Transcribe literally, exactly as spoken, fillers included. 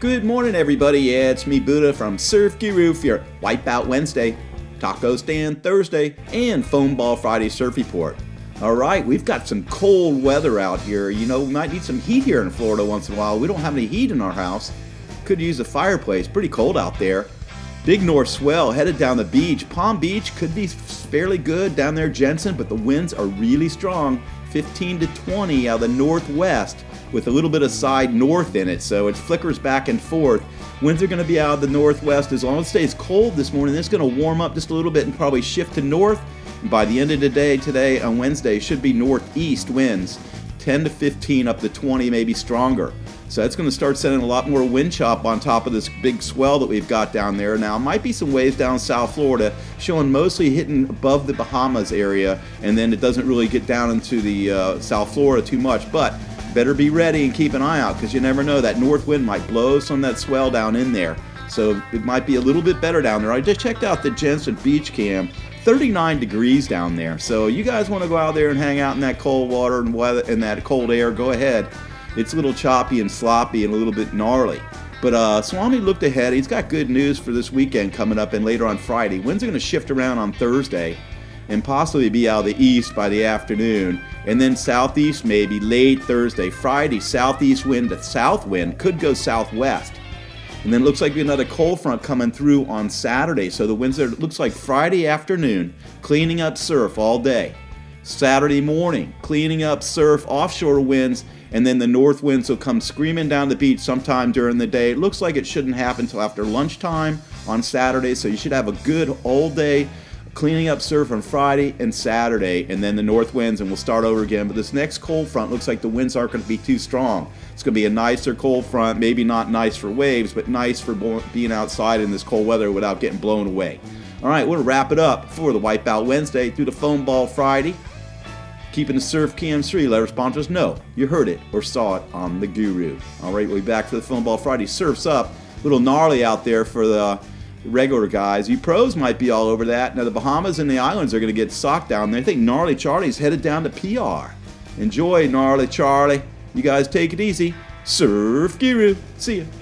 Good morning, everybody. Yeah, it's me, Buddha, from Surf Guru for your Wipeout Wednesday, Taco Stand Thursday, and Foam Ball Friday Surf Report. All right, we've got some cold weather out here. You know, we might need some heat here in Florida once in a while. We don't have any heat in our house. Could use a fireplace. Pretty cold out there. Big north swell headed down the beach. Palm Beach could be fairly good down there, Jensen, but the winds are really strong, fifteen to twenty out of the northwest with a little bit of side north in it, so it flickers back and forth. Winds are going to be out of the northwest. As long as it stays cold this morning, it's going to warm up just a little bit and probably shift to north. And by the end of the day today on Wednesday, should be northeast winds, ten to fifteen up to twenty, maybe stronger. So that's going to start sending a lot more wind chop on top of this big swell that we've got down there. Now, might be some waves down South Florida, showing mostly hitting above the Bahamas area, and then it doesn't really get down into the uh, South Florida too much. But better be ready and keep an eye out, because you never know, that north wind might blow some of that swell down in there. So it might be a little bit better down there. I just checked out the Jensen Beach Cam, thirty-nine degrees down there. So you guys want to go out there and hang out in that cold water and weather and that cold air, go ahead. It's a little choppy and sloppy and a little bit gnarly. But uh, Swami looked ahead. He's got good news for this weekend coming up and later on Friday. Winds are going to shift around on Thursday and possibly be out of the east by the afternoon. And then southeast maybe late Thursday. Friday, southeast wind to south wind could go southwest. And then it looks like another cold front coming through on Saturday. So the winds are, it looks like Friday afternoon, cleaning up surf all day. Saturday morning, cleaning up surf, offshore winds, and then the north winds will come screaming down the beach sometime during the day. It looks like it shouldn't happen until after lunchtime on Saturday, so you should have a good all day cleaning up surf on Friday and Saturday, and then the north winds, and we'll start over again. But this next cold front looks like the winds aren't going to be too strong. It's going to be a nicer cold front, maybe not nice for waves, but nice for being outside in this cold weather without getting blown away. All right, we'll wrap it up for the Wipeout Wednesday through the Foam Ball Friday. Keeping the surf cams free, let our sponsors know you heard it or saw it on the Guru. All right, we'll be back for the Foam Ball Friday. Surf's up. A little gnarly out there for the regular guys. You pros might be all over that. Now, the Bahamas and the islands are going to get socked down there. I think Gnarly Charlie's headed down to P R. Enjoy, Gnarly Charlie. You guys take it easy. Surf Guru. See ya.